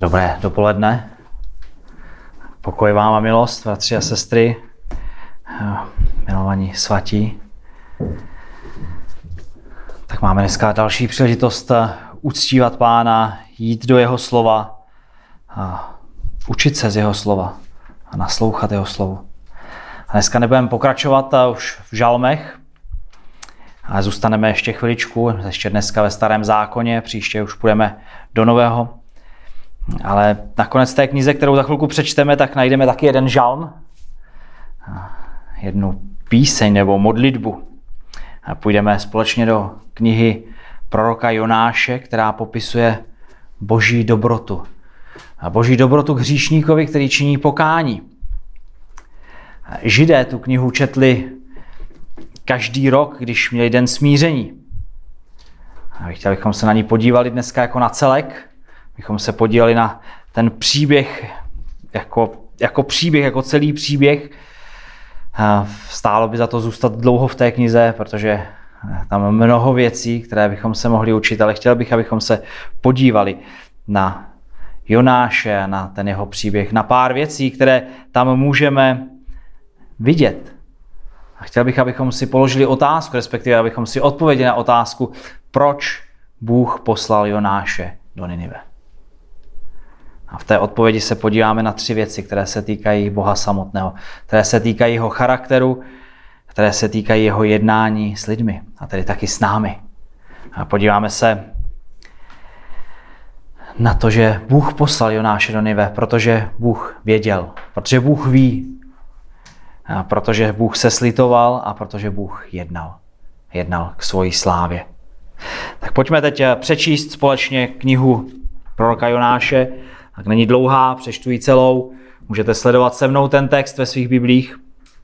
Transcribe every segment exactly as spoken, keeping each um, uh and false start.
Dobré dopoledne. Pokoj vám a milost, bratři a sestry, milovaní svatí. Tak máme dneska další příležitost uctívat Pána, jít do jeho slova, a učit se z jeho slova a naslouchat jeho slovu. A dneska nebudeme pokračovat už v žalmech, ale zůstaneme ještě chviličku, ještě dneska ve Starém zákoně, příště už půjdeme do Nového. Ale nakonec té knize, kterou za chvilku přečteme, tak najdeme taky jeden žalm, jednu píseň nebo modlitbu. A půjdeme společně do knihy proroka Jonáše, která popisuje boží dobrotu. A boží dobrotu k hříšníkovi, který činí pokání. Židé tu knihu četli každý rok, když měli den smíření. A chtěli bychom se na ní podívali dneska jako na celek, bychom se podívali na ten příběh jako, jako příběh, jako celý příběh. Stálo by za to zůstat dlouho v té knize, protože tam mnoho věcí, které bychom se mohli učit, ale chtěl bych, abychom se podívali na Jonáše, na ten jeho příběh, na pár věcí, které tam můžeme vidět. A chtěl bych, abychom si položili otázku, respektive abychom si odpověděli na otázku, proč Bůh poslal Jonáše do Ninive. A v té odpovědi se podíváme na tři věci, které se týkají Boha samotného, které se týkají jeho charakteru, které se týkají jeho jednání s lidmi a tedy taky s námi. A podíváme se na to, že Bůh poslal Jonáše do Ninive, protože Bůh věděl, protože Bůh ví, a protože Bůh se slitoval a protože Bůh jednal. Jednal k svojí slávě. Tak pojďme teď přečíst společně knihu proroka Jonáše. Tak není dlouhá, přečtu ji celou. Můžete sledovat se mnou ten text ve svých biblích.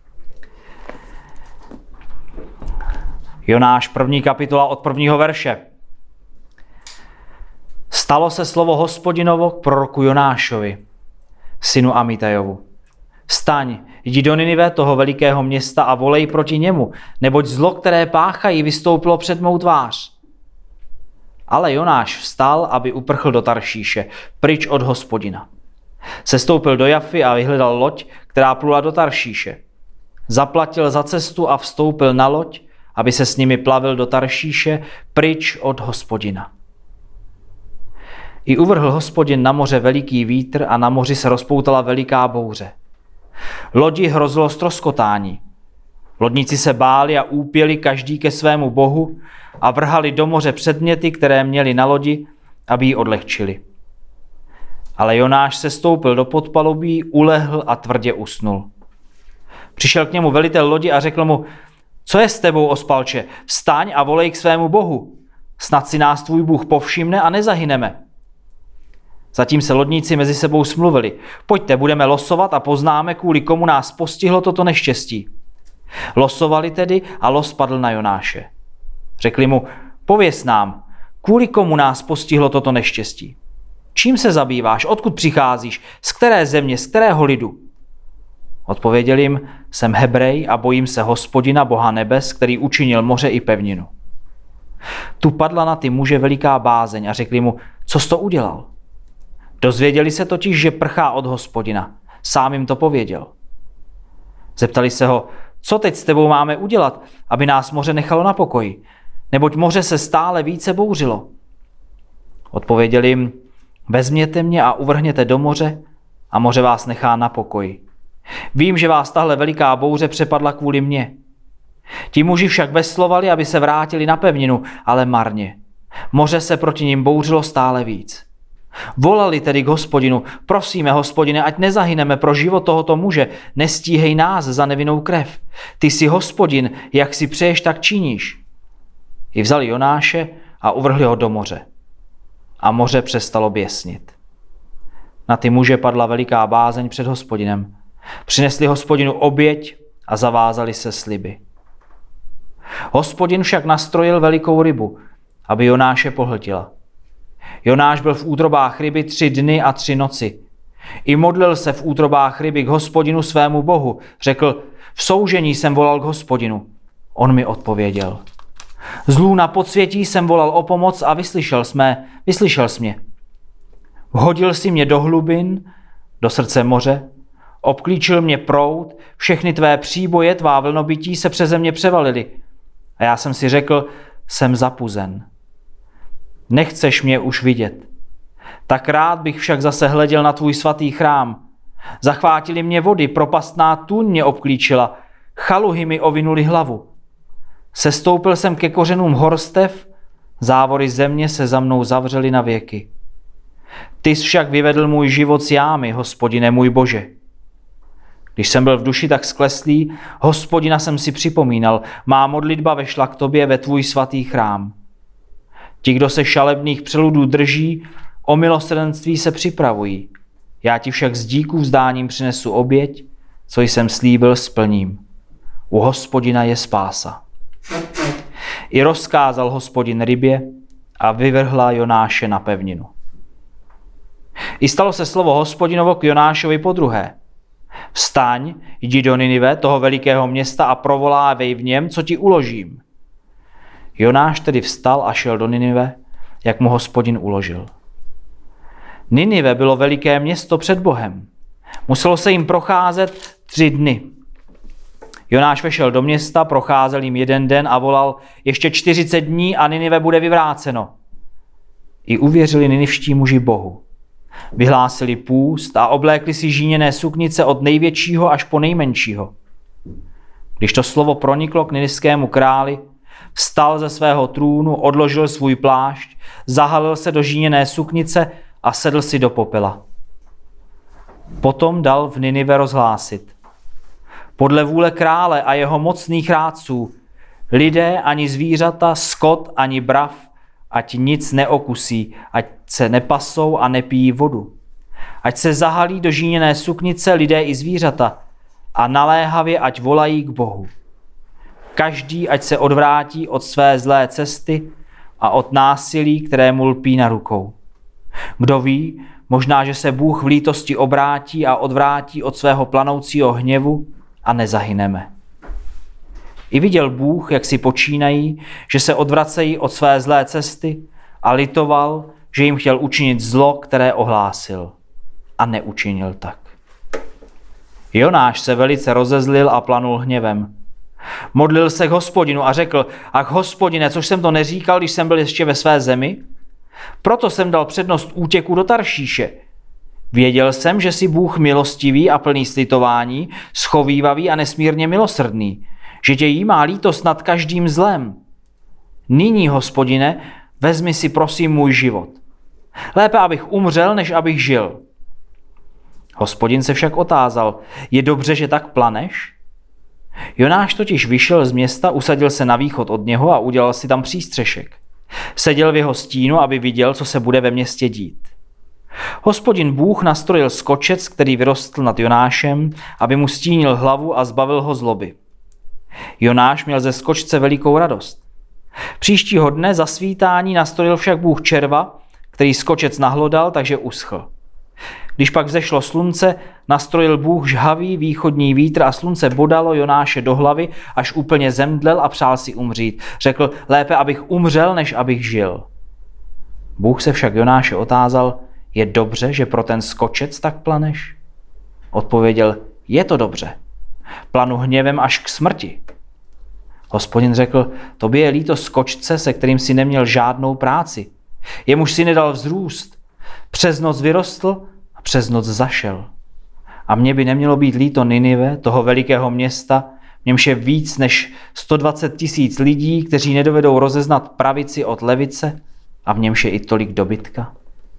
Jonáš, první kapitola od prvního verše. Stalo se slovo Hospodinovo k proroku Jonášovi, synu Amitajovu. Vstaň, jdi do Ninive, toho velikého města, a volej proti němu, neboť zlo, které páchají, vystoupilo před mou tvář. Ale Jonáš vstal, aby uprchl do Taršíše, pryč od Hospodina. Sestoupil do Jafy a vyhledal loď, která plula do Taršíše. Zaplatil za cestu a vstoupil na loď, aby se s nimi plavil do Taršíše, pryč od Hospodina. I uvrhl Hospodin na moře veliký vítr a na moři se rozpoutala veliká bouře. Lodi hrozilo ztroskotání. Lodníci se báli a úpěli každý ke svému bohu a vrhali do moře předměty, které měli na lodi, aby ji odlehčili. Ale Jonáš se stoupil do podpalubí, ulehl a tvrdě usnul. Přišel k němu velitel lodi a řekl mu: Co je s tebou, ospalče? Vstaň a volej k svému bohu. Snad si nás tvůj Bůh povšimne a nezahyneme. Zatím se lodníci mezi sebou smluvili: Pojďte, budeme losovat a poznáme, kvůli komu nás postihlo toto neštěstí. Losovali tedy a los padl na Jonáše. Řekli mu: Pověz nám, kvůli komu nás postihlo toto neštěstí. Čím se zabýváš, odkud přicházíš, z které země, z kterého lidu? Odpověděl jim: Jsem Hebrej a bojím se Hospodina, Boha nebes, který učinil moře i pevninu. Tu padla na ty muže veliká bázeň a řekli mu: Co jsi to udělal? Dozvěděli se totiž, že prchá od Hospodina. Sám jim to pověděl. Zeptali se ho: Co teď s tebou máme udělat, aby nás moře nechalo na pokoji? Neboť moře se stále více bouřilo. Odpověděl jim: Vezměte mě a uvrhněte do moře a moře vás nechá na pokoji. Vím, že vás tahle veliká bouře přepadla kvůli mně. Ti muži však veslovali, aby se vrátili na pevninu, ale marně. Moře se proti nim bouřilo stále víc. Volali tedy k Hospodinu: Prosíme, Hospodine, ať nezahyneme pro život tohoto muže, nestíhej nás za nevinnou krev. Ty jsi Hospodin, jak si přeješ, tak činíš. I vzali Jonáše a uvrhli ho do moře. A moře přestalo běsnit. Na ty muže padla veliká bázeň před Hospodinem. Přinesli Hospodinu oběť a zavázali se sliby. Hospodin však nastrojil velikou rybu, aby Jonáše pohltila. Jonáš byl v útrobách ryby tři dny a tři noci. I modlil se v útrobách ryby k Hospodinu svému bohu. Řekl: V soužení jsem volal k Hospodinu. On mi odpověděl. Z lůna podsvětí jsem volal o pomoc a vyslyšel, jsme, vyslyšel jsi mě. Vhodil si mě do hlubin, do srdce moře, obklíčil mě proud, všechny tvé příboje, tvá vlnobytí se přeze mě převalily. A já jsem si řekl, jsem zapuzen. Nechceš mě už vidět. Tak rád bych však zase hleděl na tvůj svatý chrám. Zachvátily mě vody, propastná tůň mě obklíčila, chaluhy mi ovinuli hlavu. Sestoupil jsem ke kořenům horstev, závory země se za mnou zavřely na věky. Ty jsi však vyvedl můj život z jámy, Hospodine můj Bože. Když jsem byl v duši tak skleslý, Hospodina jsem si připomínal, má modlitba vešla k tobě ve tvůj svatý chrám. Ti, kdo se šalebných přeludů drží, o milosrdenství se připravují. Já ti však s díků vzdáním přinesu oběť, co jsem slíbil, splním. U Hospodina je spása. I rozkázal Hospodin rybě a vyvrhla Jonáše na pevninu. I stalo se slovo Hospodinovo k Jonášovi podruhé. Vstaň, jdi do Ninive, toho velikého města, a provolávej v něm, co ti uložím. Jonáš tedy vstal a šel do Ninive, jak mu Hospodin uložil. Ninive bylo veliké město před Bohem. Muselo se jim procházet tři dny. Jonáš vešel do města, procházel jim jeden den a volal, ještě čtyřicet dní a Ninive bude vyvráceno. I uvěřili ninivští muži Bohu. Vyhlásili půst a oblékli si žíněné suknice od největšího až po nejmenšího. Když to slovo proniklo k ninivskému králi, vstal ze svého trůnu, odložil svůj plášť, zahalil se do žíněné suknice a sedl si do popela. Potom dal v Ninive rozhlásit. Podle vůle krále a jeho mocných rádců, lidé ani zvířata, skot ani brav, ať nic neokusí, ať se nepasou a nepijí vodu. Ať se zahalí do žíněné suknice lidé i zvířata a naléhavě ať volají k Bohu. Každý ať se odvrátí od své zlé cesty a od násilí, které mu lpí na rukou. Kdo ví, možná, že se Bůh v lítosti obrátí a odvrátí od svého planoucího hněvu a nezahyneme. I viděl Bůh, jak si počínají, že se odvracejí od své zlé cesty a litoval, že jim chtěl učinit zlo, které ohlásil. A neučinil tak. Jonáš se velice rozezlil a planul hněvem. Modlil se k Hospodinu a řekl, ach Hospodine, což jsem to neříkal, když jsem byl ještě ve své zemi? Proto jsem dal přednost útěku do Taršíše. Věděl jsem, že jsi Bůh milostivý a plný slitování, schovívavý a nesmírně milosrdný, že tě jí má lítost nad každým zlem. Nyní, Hospodine, vezmi si prosím můj život. Lépe, abych umřel, než abych žil. Hospodin se však otázal, je dobře, že tak planeš? Jonáš totiž vyšel z města, usadil se na východ od něho a udělal si tam přístřešek. Seděl v jeho stínu, aby viděl, co se bude ve městě dít. Hospodin Bůh nastrojil skočec, který vyrostl nad Jonášem, aby mu stínil hlavu a zbavil ho zloby. Jonáš měl ze skočce velikou radost. Příštího dne za svítání nastrojil však Bůh červa, který skočec nahlodal, takže uschl. Když pak vzešlo slunce, nastrojil Bůh žhavý východní vítr a slunce bodalo Jonáše do hlavy, až úplně zemdlel a přál si umřít. Řekl, lépe abych umřel, než abych žil. Bůh se však Jonáše otázal, je dobře, že pro ten skočec tak planeš? Odpověděl, je to dobře. Planu hněvem až k smrti. Hospodin řekl, tobě je líto skočce, se kterým si neměl žádnou práci. Jemuž si nedal vzrůst. Přes noc vyrostl a přes noc zašel. A mně by nemělo být líto Ninive, toho velikého města, v němž je víc než sto dvacet tisíc lidí, kteří nedovedou rozeznat pravici od levice, a v němž je i tolik dobytka.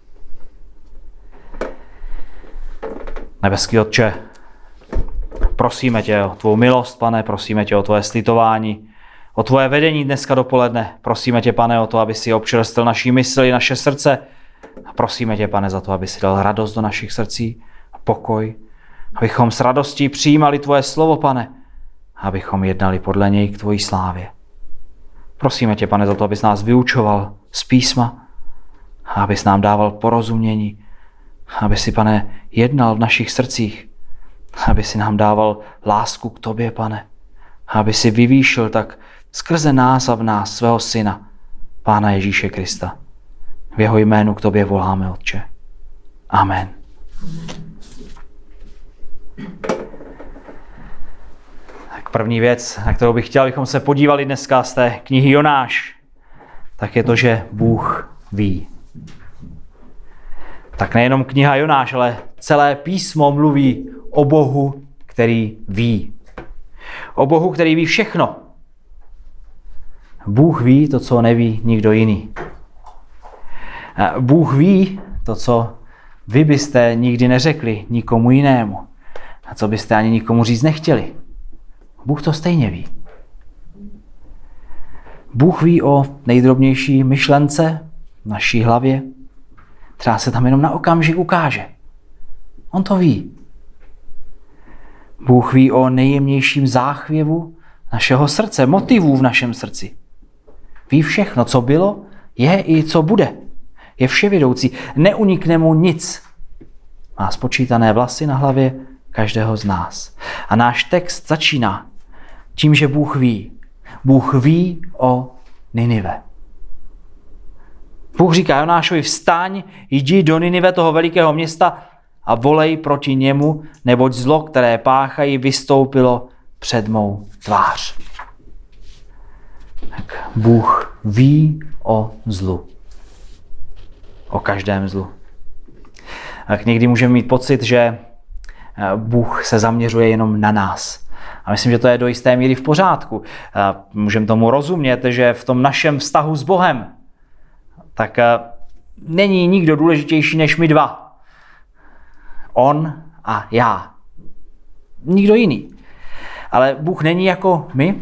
Nebeský Otče, prosíme tě o tvou milost, Pane, prosíme tě o tvoje slitování, o tvoje vedení dneska dopoledne. Prosíme tě, Pane, o to, aby si občerstvil naší mysli, naše srdce. A prosíme tě, Pane, za to, aby si dal radost do našich srdcí a pokoj, abychom s radostí přijímali tvoje slovo, Pane, a abychom jednali podle něj k tvojí slávě. Prosíme tě, Pane, za to, abys nás vyučoval z písma a abys nám dával porozumění, aby si, Pane, jednal v našich srdcích, aby si nám dával lásku k tobě, Pane, aby si vyvýšil tak skrze nás a v nás svého syna, Pána Ježíše Krista. V jeho jménu k tobě voláme, Otče. Amen. Tak první věc, na kterou bych chtěl, abychom se podívali dneska z té knihy Jonáš, tak je to, že Bůh ví. Tak nejenom kniha Jonáš, ale celé písmo mluví o Bohu, který ví. O Bohu, který ví všechno. Bůh ví to, co neví nikdo jiný. Bůh ví to, co vy byste nikdy neřekli nikomu jinému. A co byste ani nikomu říct nechtěli. Bůh to stejně ví. Bůh ví o nejdrobnější myšlence v naší hlavě. Třeba se tam jenom na okamžik ukáže. On to ví. Bůh ví o nejjemnějším záchvěvu našeho srdce, motivů v našem srdci. Ví všechno, co bylo, je i co bude. Je vševědoucí, neunikne mu nic. Má spočítané vlasy na hlavě každého z nás. A náš text začíná tím, že Bůh ví. Bůh ví o Ninive. Bůh říká Jonášovi, vstaň, jdi do Ninive, toho velikého města, a volej proti němu, neboť zlo, které páchají, vystoupilo před mou tvář. Tak Bůh ví o zlu. O každém zlu. Tak někdy můžeme mít pocit, že Bůh se zaměřuje jenom na nás. A myslím, že to je do jisté míry v pořádku. Můžeme tomu rozumět, že v tom našem vztahu s Bohem tak není nikdo důležitější než my dva. On a já. Nikdo jiný. Ale Bůh není jako my,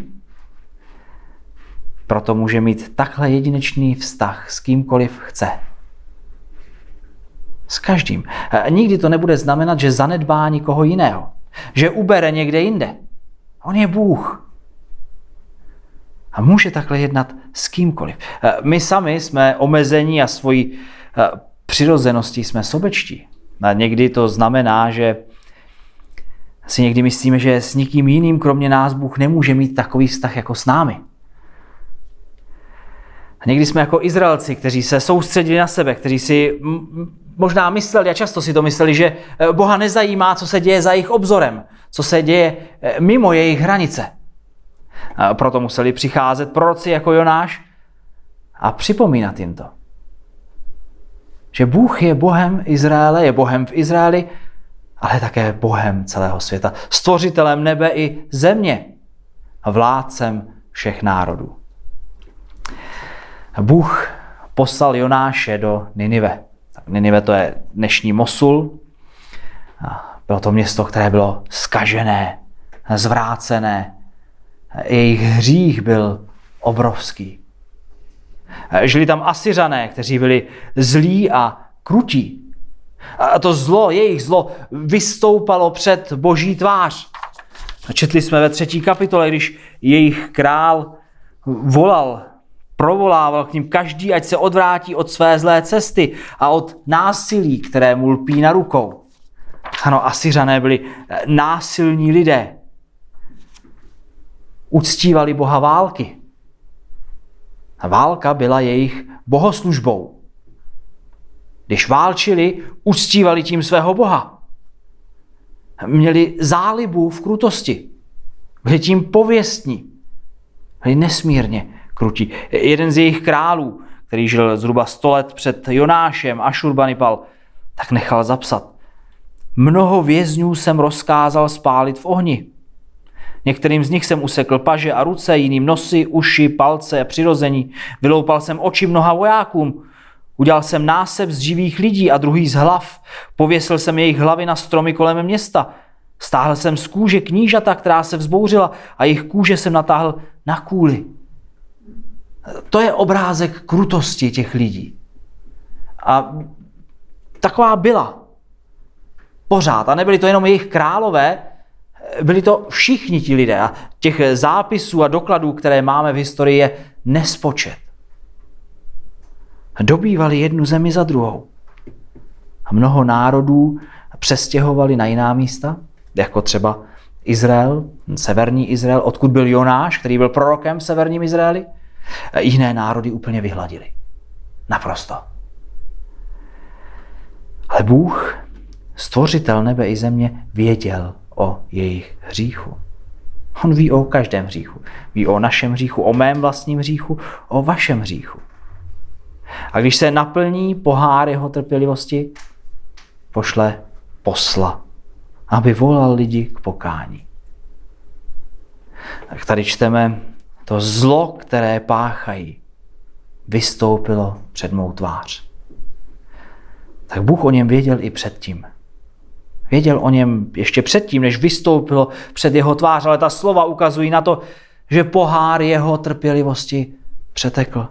proto může mít takhle jedinečný vztah s kýmkoliv chce. S každým. Nikdy to nebude znamenat, že zanedbá nikoho jiného. Že ubere někde jinde. On je Bůh. A může takhle jednat s kýmkoliv. My sami jsme omezení a svojí přirozeností jsme sobečtí. A někdy to znamená, že si někdy myslíme, že s nikým jiným kromě nás Bůh nemůže mít takový vztah jako s námi. A někdy jsme jako Izraelci, kteří se soustředili na sebe, kteří si možná mysleli, a často si to mysleli, že Boha nezajímá, co se děje za jejich obzorem, co se děje mimo jejich hranice. A proto museli přicházet proroci jako Jonáš a připomínat jim to. Že Bůh je Bohem Izraele, je Bohem v Izraeli, ale také Bohem celého světa. Stvořitelem nebe i země a vládcem všech národů. Bůh poslal Jonáše do Ninive. Ninive to je dnešní Mosul. Bylo to město, které bylo zkažené, zvrácené. Jejich hřích byl obrovský. Žili tam Asyřané, kteří byli zlí a krutí. A to zlo, jejich zlo, vystoupalo před Boží tvář. Četli jsme ve třetí kapitole, když jejich král volal, provolával k ním každý, ať se odvrátí od své zlé cesty a od násilí, které mu lpí na rukou. Ano, Asyřané byli násilní lidé. Uctívali boha války. A válka byla jejich bohoslužbou. Když válčili, uctívali tím svého boha. Měli zálibu v krutosti. Byli tím pověstní. Byli nesmírně krutí. Jeden z jejich králů, který žil zhruba sto let před Jonášem, Ašurbanipal, tak nechal zapsat. Mnoho vězňů jsem rozkázal spálit v ohni. Některým z nich jsem usekl paže a ruce, jiným nosy, uši, palce a přirození. Vyloupal jsem oči mnoha vojákům. Udělal jsem násep z živých lidí a druhý z hlav. Pověsil jsem jejich hlavy na stromy kolem města. Stáhl jsem z kůže knížata, která se vzbouřila, a jejich kůže jsem natáhl na kůli. To je obrázek krutosti těch lidí. A taková byla. Pořád. A nebyli to jenom jejich králové, byli to všichni ti lidé. A těch zápisů a dokladů, které máme v historii, je nespočet. Dobývali jednu zemi za druhou. A mnoho národů přestěhovali na jiná místa, jako třeba Izrael, severní Izrael, odkud byl Jonáš, který byl prorokem v severním Izraeli. Jiné národy úplně vyhladili. Naprosto. Ale Bůh, stvořitel nebe i země, věděl o jejich hříchu. On ví o každém hříchu. Ví o našem hříchu, o mém vlastním hříchu, o vašem hříchu. A když se naplní pohár jeho trpělivosti, pošle posla, aby volal lidi k pokání. Tak tady čteme, to zlo, které páchají, vystoupilo před mou tvář. Tak Bůh o něm věděl i předtím. Věděl o něm ještě předtím, než vystoupilo před jeho tvář, ale ta slova ukazují na to, že pohár jeho trpělivosti přetekl.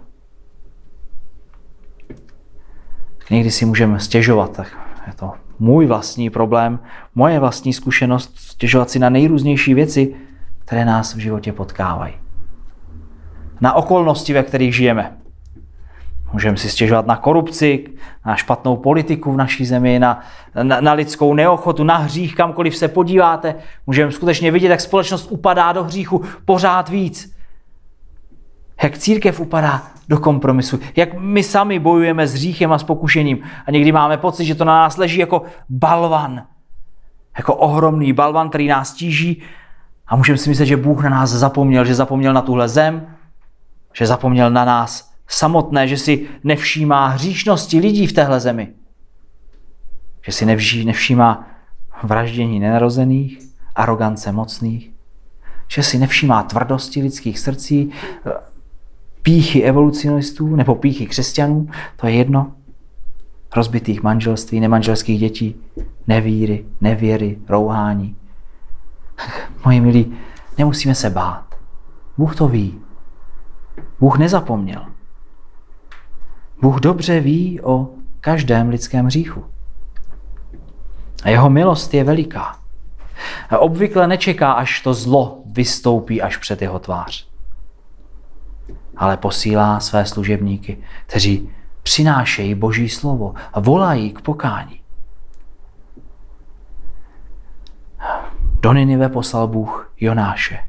Někdy si můžeme stěžovat, tak je to můj vlastní problém, moje vlastní zkušenost, stěžovat si na nejrůznější věci, které nás v životě potkávají. Na okolnosti, ve kterých žijeme. Můžeme si stěžovat na korupci, na špatnou politiku v naší zemi, na, na, na lidskou neochotu, na hřích, kamkoliv se podíváte. Můžeme skutečně vidět, jak společnost upadá do hříchu pořád víc. Jak církev upadá do kompromisu. Jak my sami bojujeme s hříchem a s pokušením. A někdy máme pocit, že to na nás leží jako balvan. Jako ohromný balvan, který nás tíží. A můžeme si myslet, že Bůh na nás zapomněl, že zapomněl na tuhle zem, že zapomněl na nás samotné, že si nevšímá hříšnosti lidí v téhle zemi. Že si nevží, nevšímá vraždění nenarozených, arogance mocných, že si nevšímá tvrdosti lidských srdcí, pýchy evolucionistů nebo pýchy křesťanů, to je jedno, rozbitých manželství, nemanželských dětí, nevíry, nevěry, rouhání. Moji milí, nemusíme se bát. Bůh to ví. Bůh nezapomněl. Bůh dobře ví o každém lidském hříchu. A jeho milost je veliká. A obvykle nečeká, až to zlo vystoupí až před jeho tvář. Ale posílá své služebníky, kteří přinášejí Boží slovo a volají k pokání. Do Ninive poslal Bůh Jonáše.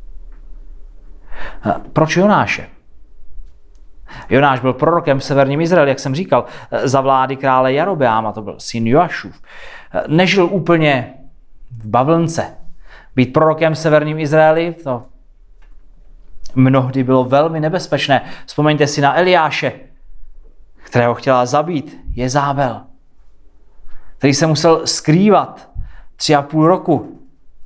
A proč Jonáše? Jonáš byl prorokem v severním Izraeli, jak jsem říkal, za vlády krále Jarobeáma, to byl syn Joašův. Nežil úplně v bavlnce. Být prorokem v severním Izraeli, to mnohdy bylo velmi nebezpečné. Vzpomeňte si na Eliáše, kterého chtěla zabít Jezábel, který se musel skrývat tři a půl roku.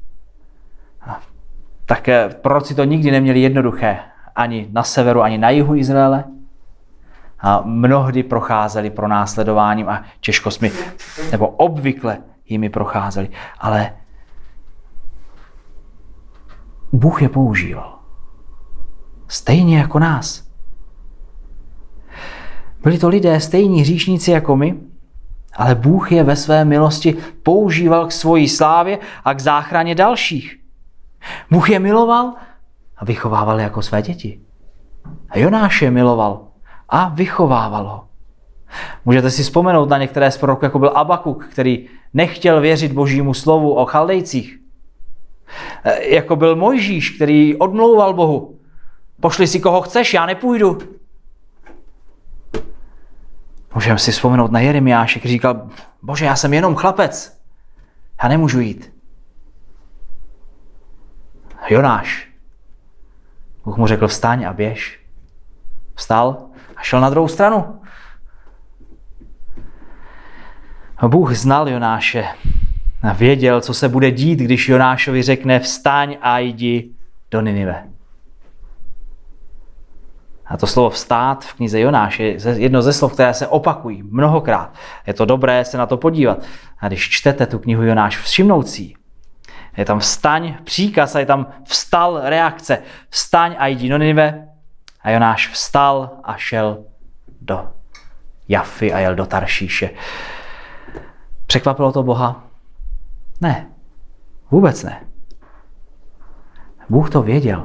Tak proroci to nikdy neměli jednoduché, ani na severu, ani na jihu Izraele. A mnohdy procházeli pronásledováním a těžkostmi, nebo obvykle jimi procházeli. Ale Bůh je používal. Stejně jako nás. Byli to lidé stejní hříšníci jako my, ale Bůh je ve své milosti používal k svojí slávě a k záchraně dalších. Bůh je miloval a vychovával jako své děti. A Jonáš je miloval a vychovával ho. Můžete si vzpomenout na některé z proroků, jako byl Abakuk, který nechtěl věřit Božímu slovu o Chaldejcích. Jako byl Mojžíš, který odmlouval Bohu. Pošli si koho chceš, já nepůjdu. Můžeme si vzpomenout na Jeremiáše, který říkal, Bože, já jsem jenom chlapec, já nemůžu jít. Jonáš. Bůh mu řekl, vstaň a běž. Vstal a šel na druhou stranu. Bůh znal Jonáše a věděl, co se bude dít, když Jonášovi řekne, vstaň a jdi do Ninive. A to slovo vstát v knize Jonáš je jedno ze slov, které se opakují mnohokrát. Je to dobré se na to podívat. A když čtete tu knihu Jonáš, všimnout si, je tam vstaň, příkaz a je tam vstal, reakce. Vstaň a jdi do Ninive. A Jonáš vstal a šel do Jafy a jel do Taršíše. Překvapilo to Boha? Ne, vůbec ne. Bůh to věděl.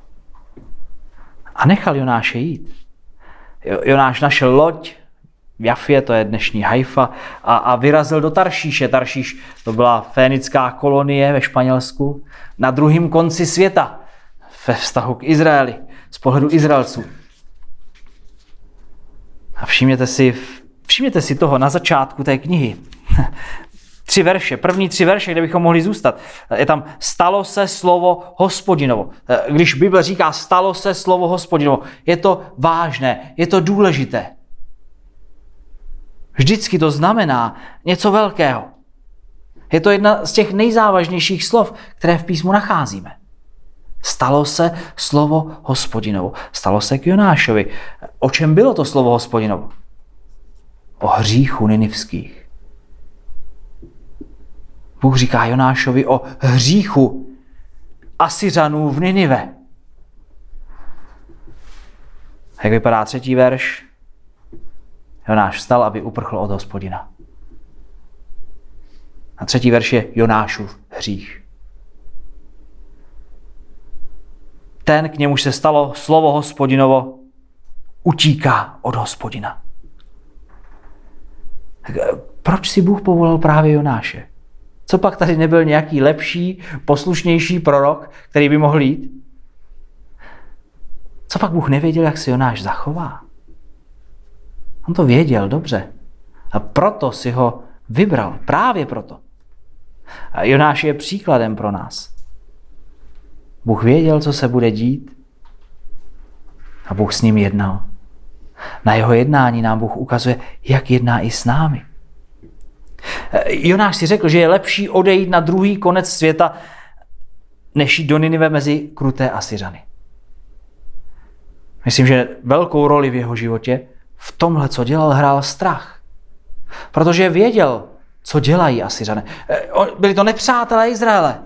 A nechal Jonáše jít. Jonáš našel loď v Jafě, to je dnešní Haifa, a, a vyrazil do Taršíše. Taršíš to byla fénická kolonie ve Španělsku na druhém konci světa ve vztahu k Izraeli, z pohledu Izraelců. A všimněte si, Všimněte si toho na začátku té knihy. Tři verše, první tři verše, kde bychom mohli zůstat. Je tam stalo se slovo Hospodinovo. Když Bible říká stalo se slovo Hospodinovo, je to vážné, je to důležité. Vždycky to znamená něco velkého. Je to jedna z těch nejzávažnějších slov, které v písmu nacházíme. Stalo se slovo Hospodinovo. Stalo se k Jonášovi. O čem bylo to slovo Hospodinovo? O hříchu ninivských. Bůh říká Jonášovi o hříchu Asyřanů v Ninive. Jak vypadá třetí verš? Jonáš vstal, aby uprchl od Hospodina. A třetí verš je Jonášův hřích. Ten, k němuž se stalo slovo Hospodinovo, utíká od Hospodina. Tak proč si Bůh povolal právě Jonáše? Co pak tady nebyl nějaký lepší, poslušnější prorok, který by mohl jít? Co pak Bůh nevěděl, jak se Jonáš zachová? On to věděl dobře. A proto si ho vybral. Právě proto. A Jonáš je příkladem pro nás. Bůh věděl, co se bude dít. A Bůh s ním jednal. Na jeho jednání nám Bůh ukazuje, jak jedná i s námi. Jonáš si řekl, že je lepší odejít na druhý konec světa, než jít do Ninive mezi kruté Asyřany. Myslím, že velkou roli v jeho životě v tomhle, co dělal, hrál strach. Protože věděl, co dělají Asyřané. Byli to nepřátelé Izraele.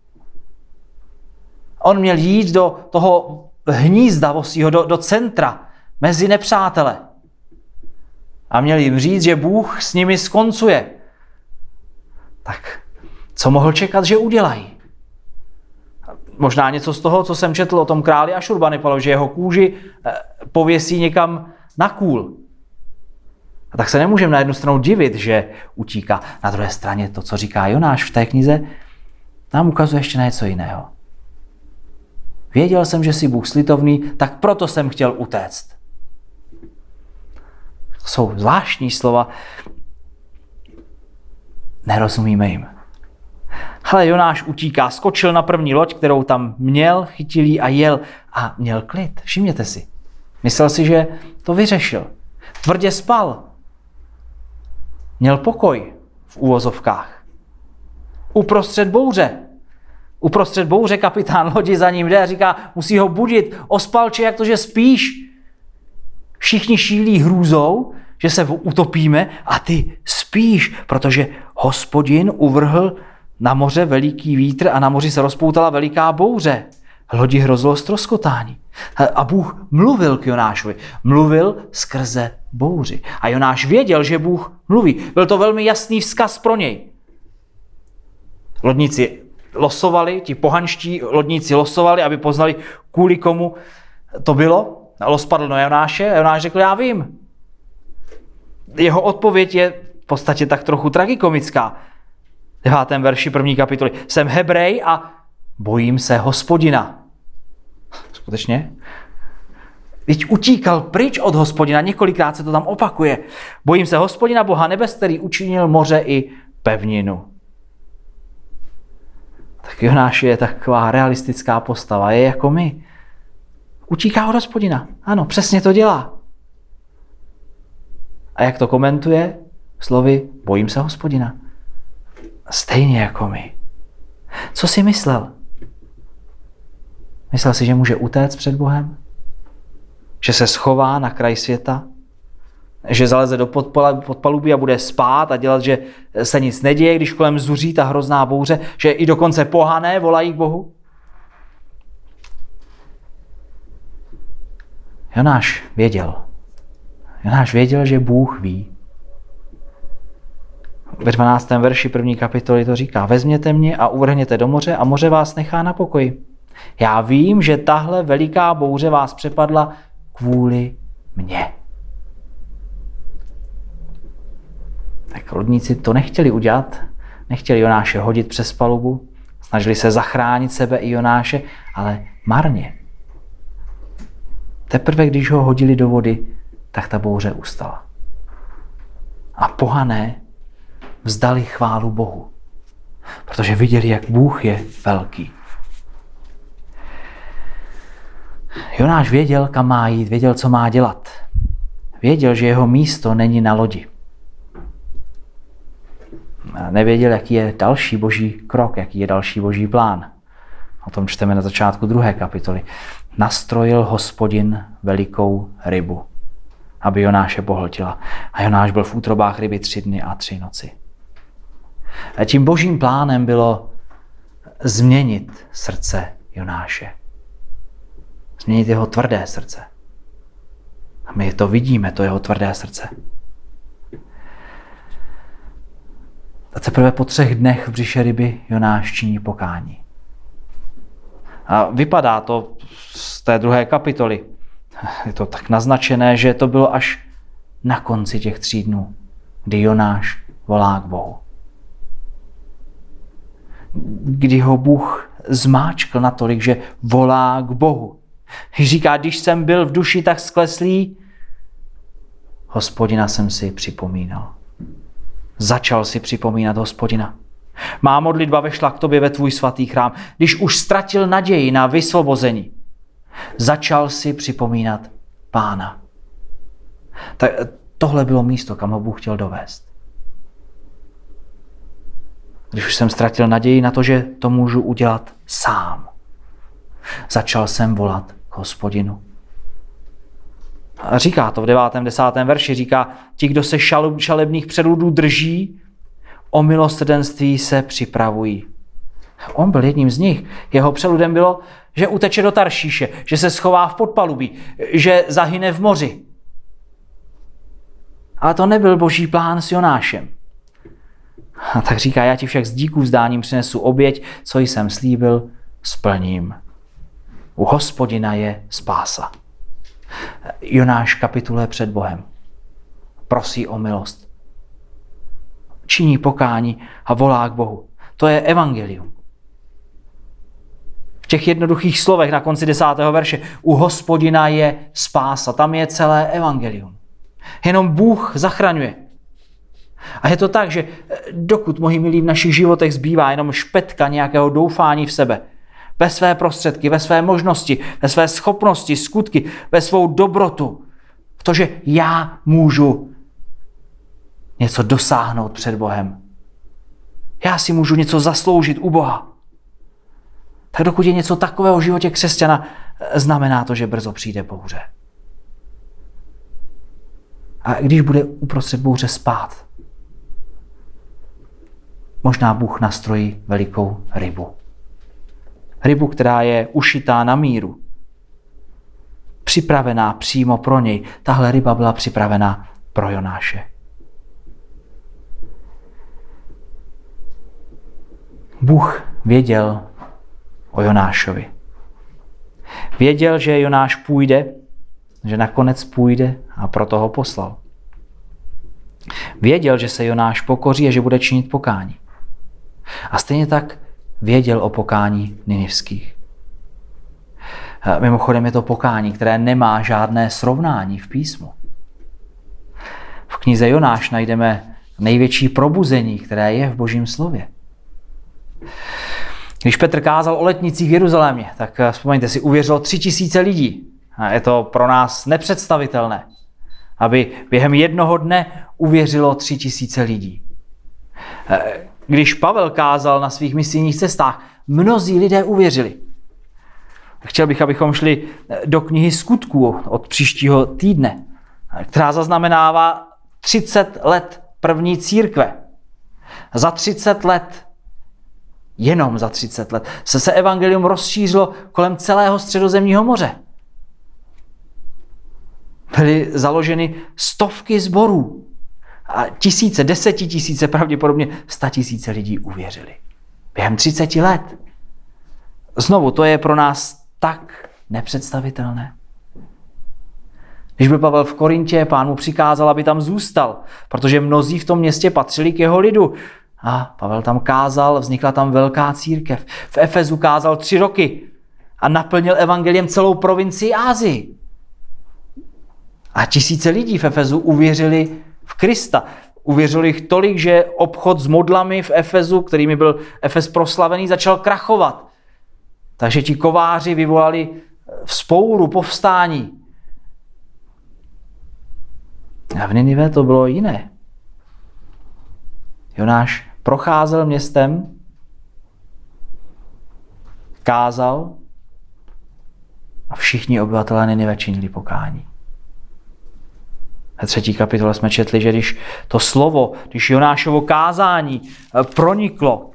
On měl jít do toho hnízda vosího, do, do centra, mezi nepřátele. A měl jim říct, že Bůh s nimi skoncuje. Tak co mohl čekat, že udělají? Možná něco z toho, co jsem četl o tom králi Ašurbanipalovi, že jeho kůži pověsí někam na kůl. A tak se nemůžeme na jednu stranu divit, že utíká. Na druhé straně to, co říká Jonáš v té knize, nám ukazuje ještě na něco jiného. Věděl jsem, že jsi Bůh slitovný, tak proto jsem chtěl utéct. To jsou zvláštní slova. Nerozumíme jim. Ale Jonáš utíká, skočil na první loď, kterou tam měl, chytil ji a jel. A měl klid, všimněte si. Myslel si, že to vyřešil. Tvrdě spal. Měl pokoj v úvozovkách. Uprostřed bouře. Uprostřed bouře kapitán lodi za ním jde a říká, musí ho budit. Ospalče, jak to, že spíš? Všichni šílí hrůzou, že se utopíme a ty spíš, protože Hospodin uvrhl na moře veliký vítr a na moři se rozpoutala veliká bouře. Lodi hrozilo ztroskotání. A Bůh mluvil k Jonášovi. Mluvil skrze bouři. A Jonáš věděl, že Bůh mluví. Byl to velmi jasný vzkaz pro něj. Lodníci losovali, ti pohanští lodníci losovali, aby poznali, kvůli komu to bylo. Los padl na Jonáše a Jonáš řekl, já vím. Jeho odpověď je v podstatě tak trochu tragikomická. V devátém verši první kapitoly. Jsem Hebrej a bojím se Hospodina. Skutečně? Teď utíkal pryč od Hospodina, několikrát se to tam opakuje. Bojím se Hospodina, Boha nebes, který učinil moře i pevninu. Tak Jonáš je taková realistická postava, je jako my. Utíká od Hospodina. Ano, přesně to dělá. A jak to komentuje? Slovy, bojím se Hospodina. Stejně jako my. Co si myslel? Myslel si, že může utéct před Bohem? Že se schová na kraj světa? Že zaleze do podpalubí a bude spát a dělat, že se nic neděje, když kolem zuří ta hrozná bouře? Že i dokonce pohané volají k Bohu? Jonáš věděl. Jonáš věděl, že Bůh ví. Ve dvanáctém verši první kapitoly to říká, vezměte mě a uvrhněte do moře a moře vás nechá na pokoji. Já vím, že tahle veliká bouře vás přepadla kvůli mně. Tak lodníci to nechtěli udělat, nechtěli Jonáše hodit přes palubu, snažili se zachránit sebe i Jonáše, ale marně. Teprve když ho hodili do vody, tak ta bouře ustala. A pohané vzdali chválu Bohu, protože viděli, jak Bůh je velký. Jonáš věděl, kam má jít, věděl, co má dělat. Věděl, že jeho místo není na lodi. Nevěděl, jaký je další boží krok, jaký je další boží plán. O tom čteme na začátku druhé kapitoly. Nastrojil Hospodin velikou rybu, aby Jonáše pohltila. A Jonáš byl v útrobách ryby tři dny a tři noci. A tím božím plánem bylo změnit srdce Jonáše. Změnit jeho tvrdé srdce. A my to vidíme, to jeho tvrdé srdce. A teprve po třech dnech v břiše ryby Jonáš činí pokání. A vypadá to z té druhé kapitoly. Je to tak naznačené, že to bylo až na konci těch tří dnů, kdy Jonáš volá k Bohu. Kdy ho Bůh zmáčkl natolik, že volá k Bohu. Říká, když jsem byl v duši tak skleslý, Hospodina jsem si připomínal. Začal si připomínat Hospodina. Má modlitba vešla k tobě ve tvůj svatý chrám. Když už ztratil naději na vysvobození, začal si připomínat Pána. Tak tohle bylo místo, kam ho Bůh chtěl dovést. Když už jsem ztratil naději na to, že to můžu udělat sám, začal jsem volat k Hospodinu. A říká to v devátém, desátém verši, říká, ti, kdo se šalebných předludů drží, o milosrdenství se připravují. On byl jedním z nich. Jeho přeludem bylo, že uteče do Taršíše, že se schová v podpalubí, že zahyne v moři. Ale to nebyl boží plán s Jonášem. A tak říká, já ti však s díků vzdáním přinesu oběť, co jsem slíbil, splním. U Hospodina je spása. Jonáš kapituluje před Bohem. Prosí o milost. Činí pokání a volá k Bohu. To je evangelium. V těch jednoduchých slovech na konci desátého verše u Hospodina je spása. Tam je celé evangelium. Jenom Bůh zachraňuje. A je to tak, že dokud, moji milí, v našich životech zbývá jenom špetka nějakého doufání v sebe, ve své prostředky, ve své možnosti, ve své schopnosti, skutky, ve svou dobrotu, v to, že já můžu něco dosáhnout před Bohem. Já si můžu něco zasloužit u Boha. Tak dokud je něco takového v životě křesťana, znamená to, že brzo přijde bouře. A když bude uprostřed bouře spát, možná Bůh nastrojí velikou rybu. Rybu, která je ušitá na míru. Připravená přímo pro něj. Tahle ryba byla připravená pro Jonáše. Bůh věděl o Jonášovi. Věděl, že Jonáš půjde, že nakonec půjde a proto ho poslal. Věděl, že se Jonáš pokoří a že bude činit pokání. A stejně tak věděl o pokání ninivských. Mimochodem je to pokání, které nemá žádné srovnání v písmu. V knize Jonáš najdeme největší probuzení, které je v Božím slově. Když Petr kázal o letnicích v Jeruzalémě, tak vzpomeňte si, uvěřilo tři tisíce lidí. A je to pro nás nepředstavitelné, aby během jednoho dne uvěřilo tři tisíce lidí. Když Pavel kázal na svých misijních cestách, mnozí lidé uvěřili. Chtěl bych, abychom šli do knihy Skutků od příštího týdne, která zaznamenává třicet let první církve. Za třicet let, jenom za třicet let, se se evangelium rozšířilo kolem celého Středozemního moře. Byly založeny stovky sborů a tisíce, desetitisíce, pravděpodobně statisíce lidí uvěřili. Během třiceti let. Znovu, to je pro nás tak nepředstavitelné. Když byl Pavel v Korintě, Pán mu přikázal, aby tam zůstal, protože mnozí v tom městě patřili k jeho lidu. A Pavel tam kázal, vznikla tam velká církev. V Efezu kázal tři roky a naplnil evangeliem celou provincii Asii. A tisíce lidí v Efezu uvěřili v Krista. Uvěřilo jich tolik, že obchod s modlami v Efezu, kterými byl Efes proslavený, začal krachovat. Takže ti kováři vyvolali vzpouru, povstání. A v Ninive to bylo jiné. Jonáš procházel městem, kázal a všichni obyvatelé Ninive činili pokání. Ve třetí kapitole jsme četli, že když to slovo, když Jonášovo kázání proniklo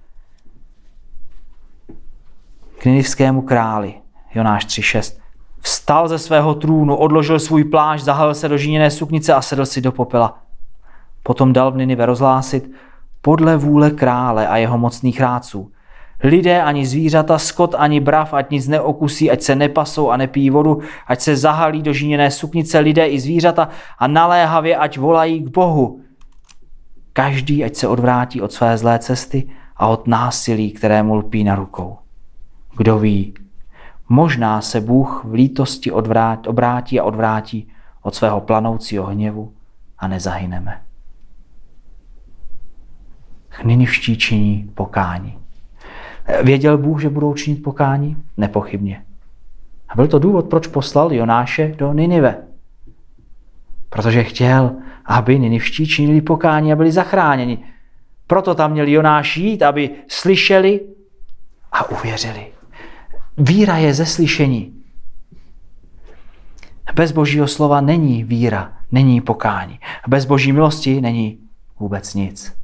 k ninivskému králi, Jonáš tři šest, vstal ze svého trůnu, odložil svůj plášť, zahalil se do žíněné suknice a sedl si do popela. Potom dal v Ninive rozhlásit podle vůle krále a jeho mocných rádců. Lidé ani zvířata, skot ani brav, ať nic neokusí, ať se nepasou a nepijí vodu, ať se zahalí do žíněné suknice lidé i zvířata a naléhavě ať volají k Bohu. Každý ať se odvrátí od své zlé cesty a od násilí, které mu lpí na rukou. Kdo ví, možná se Bůh v lítosti odvrátí, obrátí a odvrátí od svého planoucího hněvu a nezahyneme. Ninivští činí pokání. Věděl Bůh, že budou činit pokání? Nepochybně. A byl to důvod, proč poslal Jonáše do Ninive. Protože chtěl, aby ninivští činili pokání a byli zachráněni. Proto tam měl Jonáš jít, aby slyšeli a uvěřili. Víra je ze slyšení. Bez Božího slova není víra, není pokání. Bez Boží milosti není vůbec nic.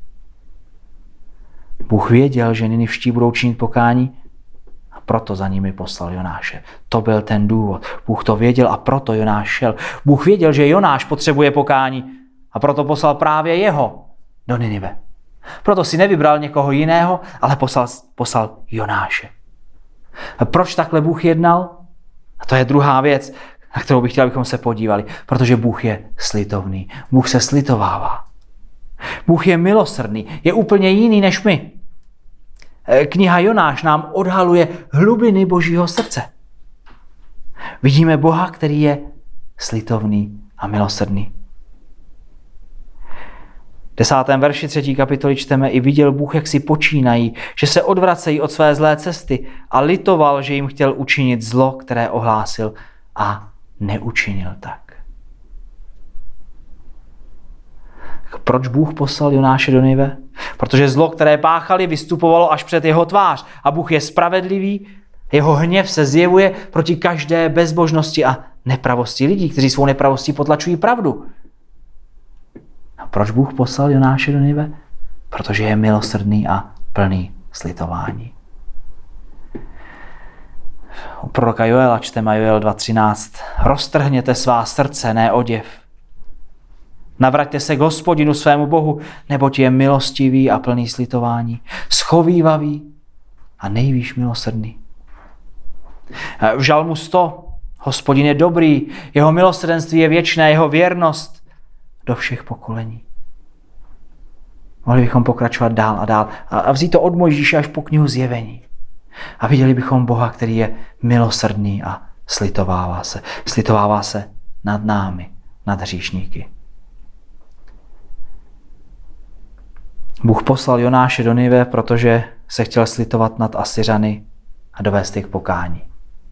Bůh věděl, že ninivští budou činit pokání a proto za nimi poslal Jonáše. To byl ten důvod. Bůh to věděl a proto Jonáš šel. Bůh věděl, že Jonáš potřebuje pokání a proto poslal právě jeho do Ninive. Proto si nevybral někoho jiného, ale poslal, poslal Jonáše. A proč takhle Bůh jednal? A to je druhá věc, na kterou bych chtěl, abychom se podívali. Protože Bůh je slitovný. Bůh se slitovává. Bůh je milosrdný, je úplně jiný než my. Kniha Jonáš nám odhaluje hlubiny Božího srdce. Vidíme Boha, který je slitovný a milosrdný. V desátém verši třetí kapitoly čteme: I viděl Bůh, jak si počínají, že se odvracejí od své zlé cesty a litoval, že jim chtěl učinit zlo, které ohlásil, a neučinil tak. Proč Bůh poslal Jonáše do Ninive? Protože zlo, které páchali, vystupovalo až před jeho tvář. A Bůh je spravedlivý, jeho hněv se zjevuje proti každé bezbožnosti a nepravosti lidí, kteří svou nepravostí potlačují pravdu. A proč Bůh poslal Jonáše do Ninive? Protože je milosrdný a plný slitování. U proroka Joela čteme Joel dva třináct. Roztrhněte svá srdce, ne oděv. Navraťte se k Hospodinu svému Bohu, neboť je milostivý a plný slitování, schovívavý a nejvýš milosrdný. V žalmu sto: Hospodin je dobrý, jeho milosrdenství je věčné, jeho věrnost do všech pokolení. Mohli bychom pokračovat dál a dál a vzít to od Mojžíše až po knihu Zjevení. A viděli bychom Boha, který je milosrdný a slitovává se. Slitovává se nad námi, nad hříšníky. Bůh poslal Jonáše do Ninive, protože se chtěl slitovat nad Asyřany a dovést je k pokání.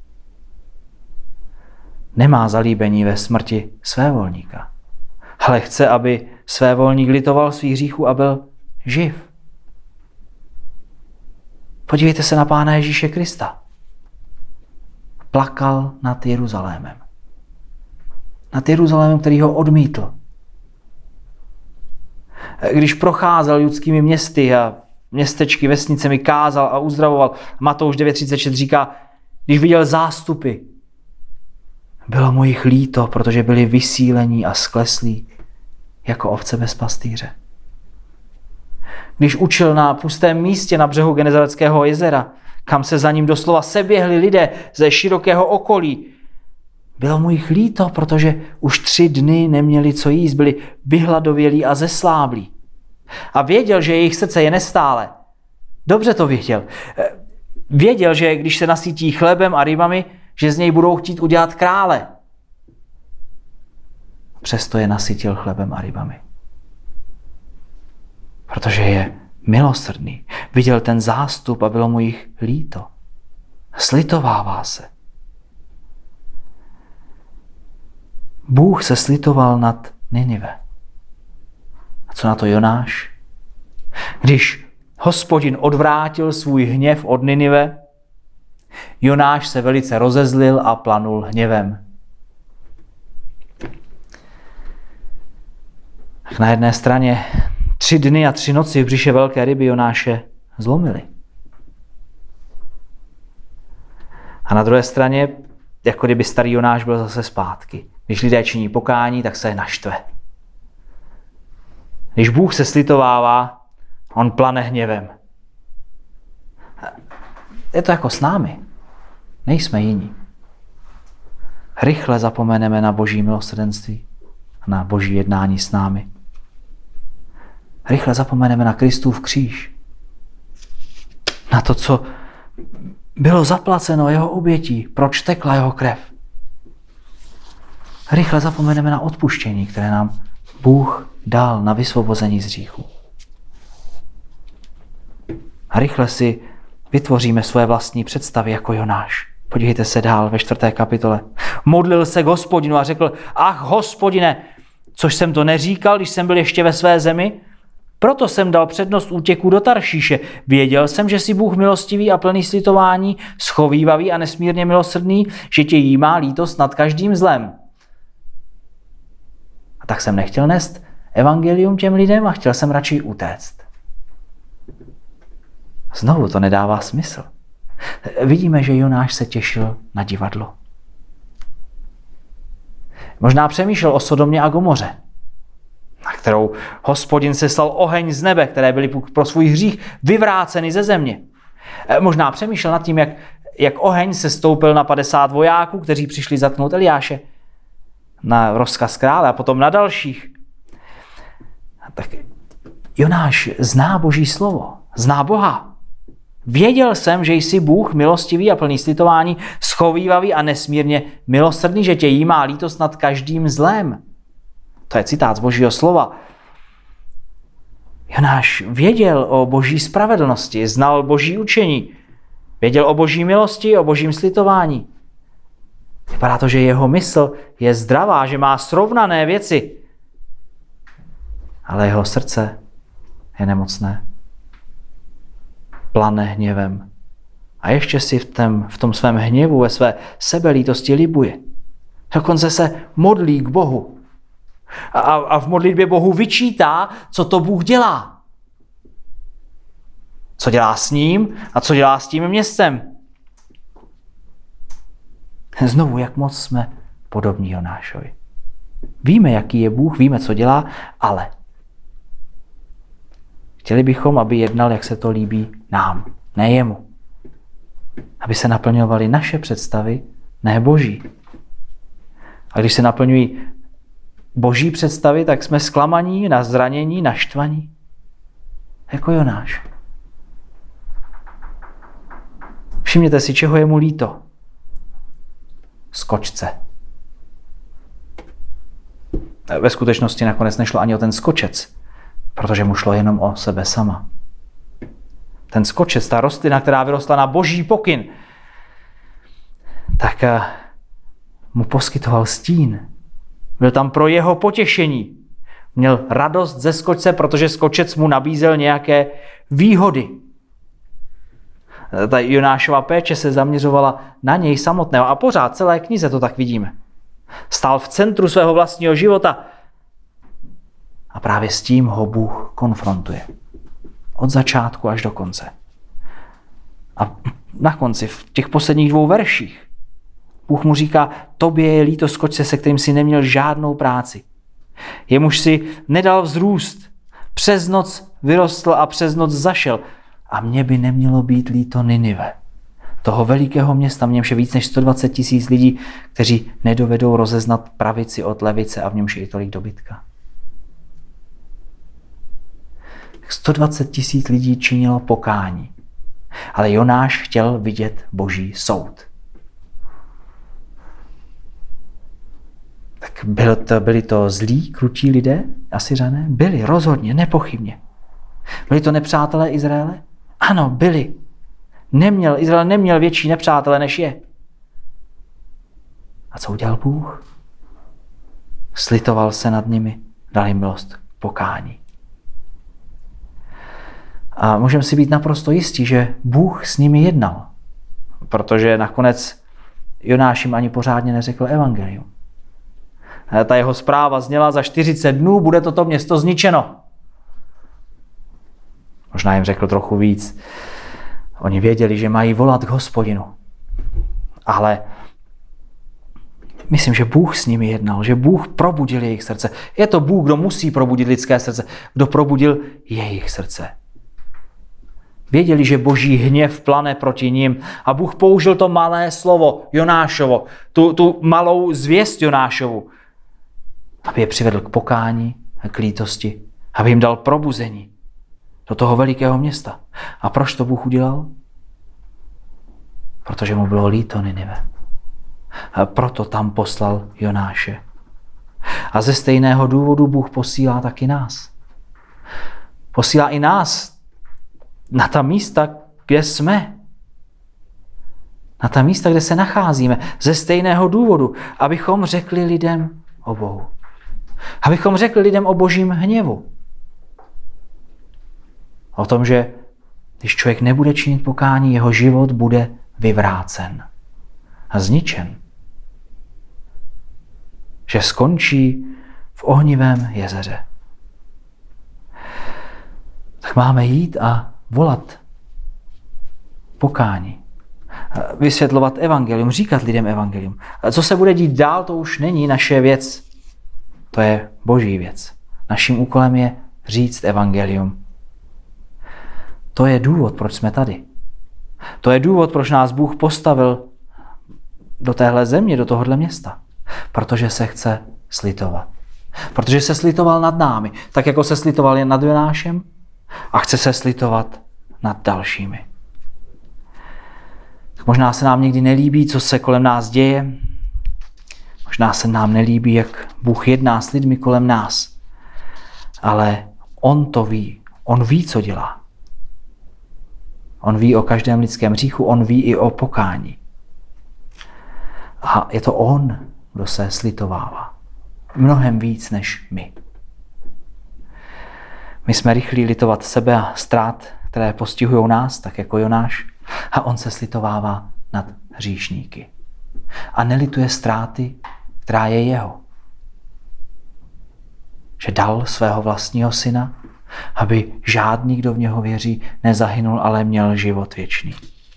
Nemá zalíbení ve smrti svévolníka, ale chce, aby svévolník litoval svých hříchů a byl živ. Podívejte se na Pána Ježíše Krista. Plakal nad Jeruzalémem. Nad Jeruzalémem, který ho odmítl. Když procházel judskými městy a městečky, vesnicemi, kázal a uzdravoval, Matouš devět třicet šest říká: když viděl zástupy, bylo mu jich líto, protože byli vysílení a skleslí jako ovce bez pastýře. Když učil na pustém místě na břehu Genezareckého jezera, kam se za ním doslova seběhli lidé ze širokého okolí, bylo mu jich líto, protože už tři dny neměli co jíst, byli vyhladovělí a zesláblí. A věděl, že jejich srdce je nestále. Dobře to věděl. Věděl, že když se nasytí chlebem a rybami, že z něj budou chtít udělat krále. Přesto je nasytil chlebem a rybami. protože je milosrdný. Viděl ten zástup a bylo mu jich líto. Slitovává se. Bůh se slitoval nad Ninive. A co na to Jonáš? Když Hospodin odvrátil svůj hněv od Ninive, Jonáš se velice rozezlil a planul hněvem. Tak na jedné straně tři dny a tři noci v břiše velké ryby Jonáše zlomili. A na druhé straně, jako kdyby starý Jonáš byl zase zpátky. Když lidé činí pokání, tak se je naštve. Když Bůh se slitovává, on plane hněvem. Je to jako s námi. Nejsme jiní. Rychle zapomeneme na Boží milosrdenství, na Boží jednání s námi. Rychle zapomeneme na Kristův kříž. Na to, co bylo zaplaceno jeho obětí, proč tekla jeho krev. Rychle zapomeneme na odpuštění, které nám Bůh dal na vysvobození z hříchu. A rychle si vytvoříme svoje vlastní představy jako Jonáš. Podívejte se dál ve čtvrté kapitole. Modlil se k Hospodinu a řekl, ach Hospodine, což jsem to neříkal, když jsem byl ještě ve své zemi, proto jsem dal přednost útěku do Taršíše. Věděl jsem, že jsi Bůh milostivý a plný slitování, schovívavý a nesmírně milosrdný, že tě jímá lítost nad každým zlem. A tak jsem nechtěl nést evangelium těm lidem a chtěl jsem radši utéct. Znovu to nedává smysl. Vidíme, že Jonáš se těšil na divadlo. Možná přemýšlel o Sodomě a Gomoře, na kterou Hospodin seslal oheň z nebe, které byly pro svůj hřích vyvráceny ze země. Možná přemýšlel nad tím, jak, jak oheň se stoupil na padesát vojáků, kteří přišli zatknout Eliáše na rozkaz krále a potom na dalších. Tak Jonáš zná Boží slovo, zná Boha. Věděl jsem, že jsi Bůh milostivý a plný slitování, schovívavý a nesmírně milosrdný, že tě jímá lítost nad každým zlem. To je citát z Božího slova. Jonáš věděl o Boží spravedlnosti, znal Boží učení, věděl o Boží milosti, o Božím slitování. Vypadá to, že jeho mysl je zdravá, že má srovnané věci, ale jeho srdce je nemocné. Plane hněvem. A ještě si v tom, v tom svém hněvu, ve své sebelítosti libuje. Dokonce se modlí k Bohu. A, a v modlitbě Bohu vyčítá, co to Bůh dělá. Co dělá s ním a co dělá s tím městem. Znovu, jak moc jsme podobní Jonášovi. Víme, jaký je Bůh, víme, co dělá, ale chtěli bychom, aby jednal, jak se to líbí nám, ne jemu. Aby se naplňovaly naše představy, ne Boží. A když se naplňují Boží představy, tak jsme zklamaní, na zranění, naštvaní. Jako Jonáš. Všimněte si, čeho je mu líto. Skočce. Ve skutečnosti nakonec nešlo ani o ten skočec, protože mu šlo jenom o sebe sama. Ten skočec, ta rostlina, která vyrostla na Boží pokyn, tak mu poskytoval stín. Byl tam pro jeho potěšení. Měl radost ze skočce, protože skočec mu nabízel nějaké výhody. Ta Jonášova péče se zaměřovala na něj samotného a pořád celé knize to tak vidíme. Stál v centru svého vlastního života a právě s tím ho Bůh konfrontuje. Od začátku až do konce. A na konci, v těch posledních dvou verších, Bůh mu říká, tobě je líto skočce, se kterým si neměl žádnou práci. Jemuž si nedal vzrůst, přes noc vyrostl a přes noc zašel. A mně by nemělo být líto Ninive, toho velikého města, v němž je víc než sto dvacet tisíc lidí, kteří nedovedou rozeznat pravici od levice a v němž je i tolik dobytka. sto dvacet tisíc lidí činilo pokání, ale Jonáš chtěl vidět Boží soud. Tak byl to, byli to zlí, krutí lidé, Asyřané? Byli, rozhodně, nepochybně. Byli to nepřátelé Izraele? Ano, byli. Neměl, Izrael neměl větší nepřátele, než je. A co udělal Bůh? Slitoval se nad nimi, dal jim milost k pokání. A můžeme si být naprosto jistí, že Bůh s nimi jednal, protože nakonec Jonáš jim ani pořádně neřekl evangelium. Ta jeho zpráva zněla, za čtyřicet dnů bude toto město zničeno. Možná jim řekl trochu víc. Oni věděli, že mají volat k Hospodinu. Ale myslím, že Bůh s nimi jednal, že Bůh probudil jejich srdce. Je to Bůh, kdo musí probudit lidské srdce, kdo probudil jejich srdce. Věděli, že boží hněv plane proti ním a Bůh použil to malé slovo Jonášovo, tu, tu malou zvěst Jonášovu, aby je přivedl k pokání a k lítosti, aby jim dal probuzení do toho velikého města. A proč to Bůh udělal? Protože mu bylo líto Ninive. A proto tam poslal Jonáše. A ze stejného důvodu Bůh posílá taky nás. Posílá i nás na ta místa, kde jsme. Na ta místa, kde se nacházíme. Ze stejného důvodu, abychom řekli lidem o Bohu. Abychom řekli lidem o božím hněvu. O tom, že když člověk nebude činit pokání, jeho život bude vyvrácen a zničen. Že skončí v ohnivém jezeře. Tak máme jít a volat pokání. Vysvětlovat evangelium, říkat lidem evangelium. Co se bude dít dál, to už není naše věc. To je boží věc. Naším úkolem je říct evangelium. To je důvod, proč jsme tady. To je důvod, proč nás Bůh postavil do téhle země, do tohohle města. Protože se chce slitovat. Protože se slitoval nad námi, tak jako se slitoval jen nad Jonášem a chce se slitovat nad dalšími. Tak možná se nám někdy nelíbí, co se kolem nás děje. Možná se nám nelíbí, jak Bůh jedná s lidmi kolem nás. Ale on to ví. On ví, co dělá. On ví o každém lidském hříchu, on ví i o pokání. A je to on, kdo se slitovává. Mnohem víc než my. My jsme rychlí litovat sebe a ztrát, které postihují nás, tak jako Jonáš. A on se slitovává nad hříšníky. A nelituje ztráty, která je jeho. Že dal svého vlastního syna, aby žádný, kdo v něho věří, nezahynul, ale měl život věčný.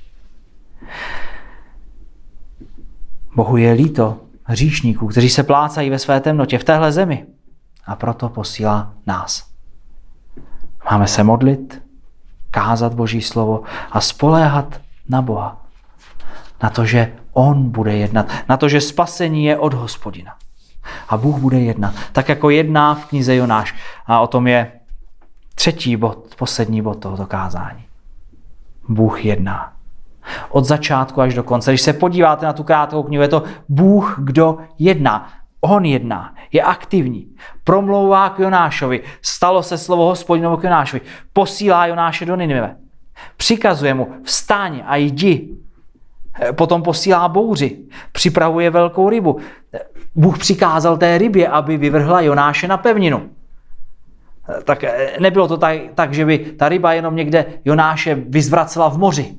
Bohu je líto hříšníků, kteří se plácají ve své temnotě v téhle zemi. A proto posílá nás. Máme se modlit, kázat Boží slovo a spoléhat na Boha. Na to, že on bude jednat. Na to, že spasení je od Hospodina. A Bůh bude jednat. Tak jako jedná v knize Jonáš. A o tom je třetí bod, poslední bod tohoto kázání. Bůh jedná. Od začátku až do konce. Když se podíváte na tu krátkou knihu, je to Bůh, kdo jedná. On jedná, je aktivní, promlouvá k Jonášovi, stalo se slovo Hospodinovo k Jonášovi, posílá Jonáše do Ninive, přikazuje mu vstaň a jdi, potom posílá bouři, připravuje velkou rybu. Bůh přikázal té rybě, aby vyvrhla Jonáše na pevninu. Tak nebylo to tak, tak, že by ta ryba jenom někde Jonáše vyzvracela v moři.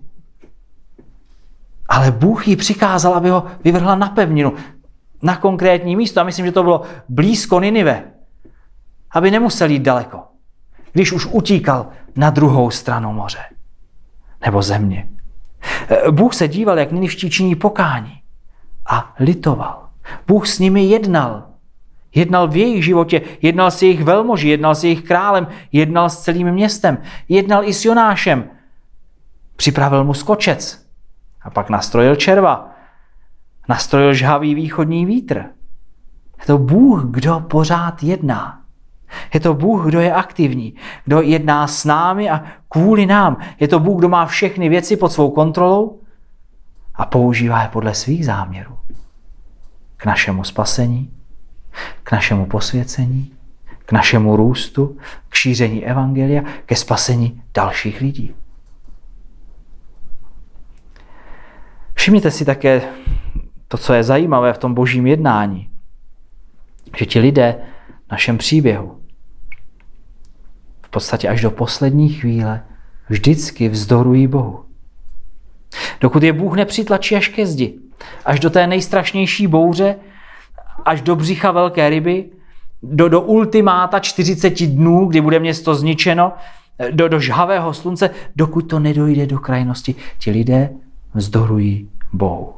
Ale Bůh jí přikázal, aby ho vyvrhla na pevninu, na konkrétní místo. A myslím, že to bylo blízko Ninive, aby nemusel jít daleko, když už utíkal na druhou stranu moře nebo země. Bůh se díval, jak Ninivští činí pokání a litoval. Bůh s nimi jednal. Jednal v jejich životě, jednal s jejich velmoží, jednal s jejich králem, jednal s celým městem, jednal i s Jonášem. Připravil mu skočec a pak nastrojil červa. Nastrojil žhavý východní vítr. Je to Bůh, kdo pořád jedná. Je to Bůh, kdo je aktivní, kdo jedná s námi a kvůli nám. Je to Bůh, kdo má všechny věci pod svou kontrolou a používá je podle svých záměrů. K našemu spasení, k našemu posvěcení, k k našemu růstu, k šíření evangelia, ke spasení dalších lidí. Všimněte si také to, co je zajímavé v tom božím jednání, že ti lidé v našem příběhu v podstatě až do poslední chvíle vždycky vzdorují Bohu. Dokud je Bůh nepřitlačí až ke zdi, až do té nejstrašnější bouře, až do břicha velké ryby, do, do ultimáta čtyřicet dnů, kdy bude město zničeno, do, do žhavého slunce, dokud to nedojde do krajnosti, ti lidé vzdorují Bohu.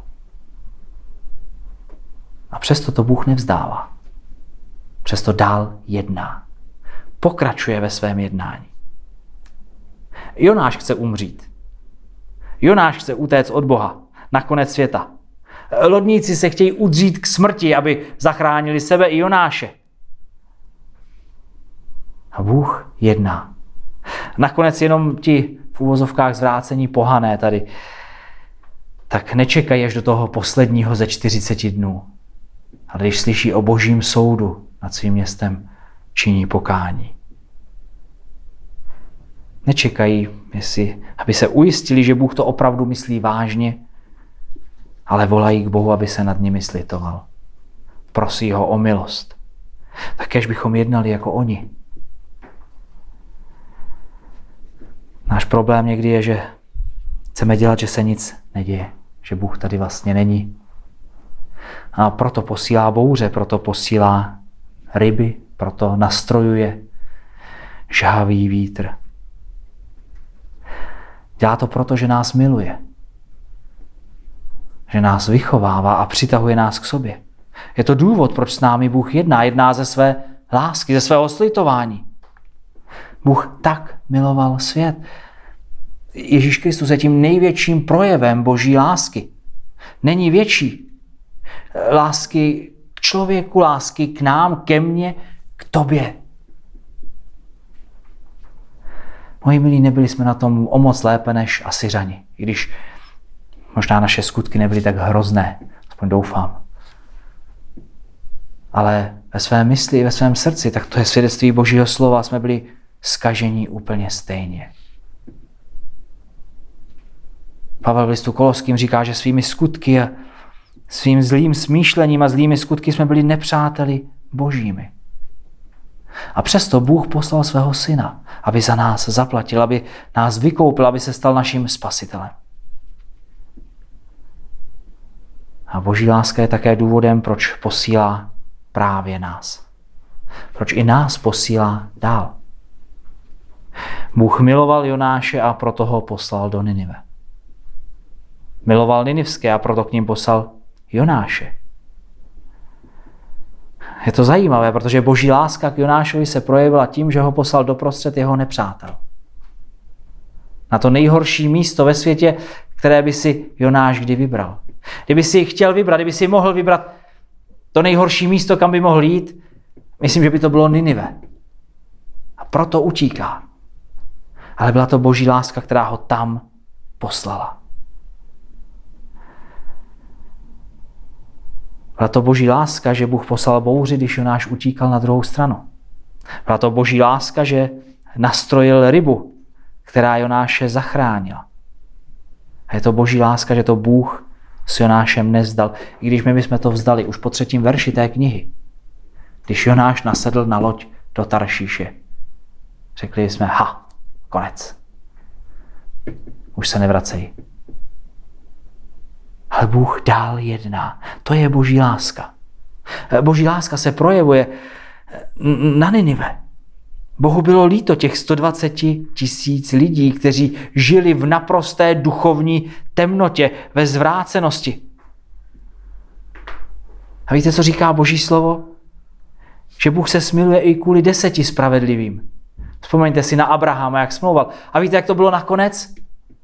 A přesto to Bůh nevzdává. Přesto dál jedná. Pokračuje ve svém jednání. Jonáš chce umřít. Jonáš chce utéct od Boha na konec světa. Lodníci se chtějí udřít k smrti, aby zachránili sebe i Jonáše. A Bůh jedná. Nakonec jenom ti v uvozovkách zvrácení pohané tady tak nečekají až do toho posledního ze čtyřiceti dnů. Ale když slyší o božím soudu nad svým městem, činí pokání. Nečekají, jestli, aby se ujistili, že Bůh to opravdu myslí vážně, ale volají k Bohu, aby se nad nimi slitoval. Prosí ho o milost. Takéž bychom jednali jako oni. Náš problém někdy je, že chceme dělat, že se nic neděje, že Bůh tady vlastně není. A proto posílá bouře, proto posílá ryby, proto nastrojuje žhavý vítr. Dělá to proto, že nás miluje. Že nás vychovává a přitahuje nás k sobě. Je to důvod, proč s námi Bůh jedná. Jedná ze své lásky, ze svého slitování. Bůh tak miloval svět. Ježíš Kristus je tím největším projevem boží lásky. Není větší. Lásky k člověku, lásky k nám, ke mně, k tobě. Moji milí, nebyli jsme na tom o moc lépe než Asyřani, i když možná naše skutky nebyly tak hrozné, aspoň doufám. Ale ve své mysli, ve svém srdci, tak to je svědectví Božího slova, jsme byli zkažení úplně stejně. Pavel v listu Koloským říká, že svými skutky a svým zlým smýšlením a zlými skutky jsme byli nepřáteli božími. A přesto Bůh poslal svého syna, aby za nás zaplatil, aby nás vykoupil, aby se stal naším spasitelem. A boží láska je také důvodem, proč posílá právě nás. Proč i nás posílá dál. Bůh miloval Jonáše a proto ho poslal do Ninive. Miloval Ninivské a proto k ním poslal Jonáše. Je to zajímavé, protože boží láska k Jonášovi se projevila tím, že ho poslal doprostřed jeho nepřátel. Na to nejhorší místo ve světě, které by si Jonáš kdy vybral. Kdyby si chtěl vybrat, kdyby si mohl vybrat to nejhorší místo, kam by mohl jít, myslím, že by to bylo Ninive. A proto utíká. Ale byla to boží láska, která ho tam poslala. Byla to boží láska, že Bůh poslal bouři, když Jonáš utíkal na druhou stranu. Byla to boží láska, že nastrojil rybu, která Jonáše zachránila. A je to boží láska, že to Bůh s Jonášem nezdal, i když my bychom to vzdali už po třetím verši té knihy. Když Jonáš nasedl na loď do Taršíše, řekli jsme, ha, konec. Už se nevracejí. Ale Bůh dál jedná. To je boží láska. Boží láska se projevuje na Ninive. Bohu bylo líto těch sto dvacet tisíc lidí, kteří žili v naprosté duchovní temnotě, ve zvrácenosti. A víte, co říká boží slovo? Že Bůh se smiluje i kvůli deseti spravedlivým. Vzpomeňte si na Abrahama, jak smlouval. A víte, jak to bylo nakonec?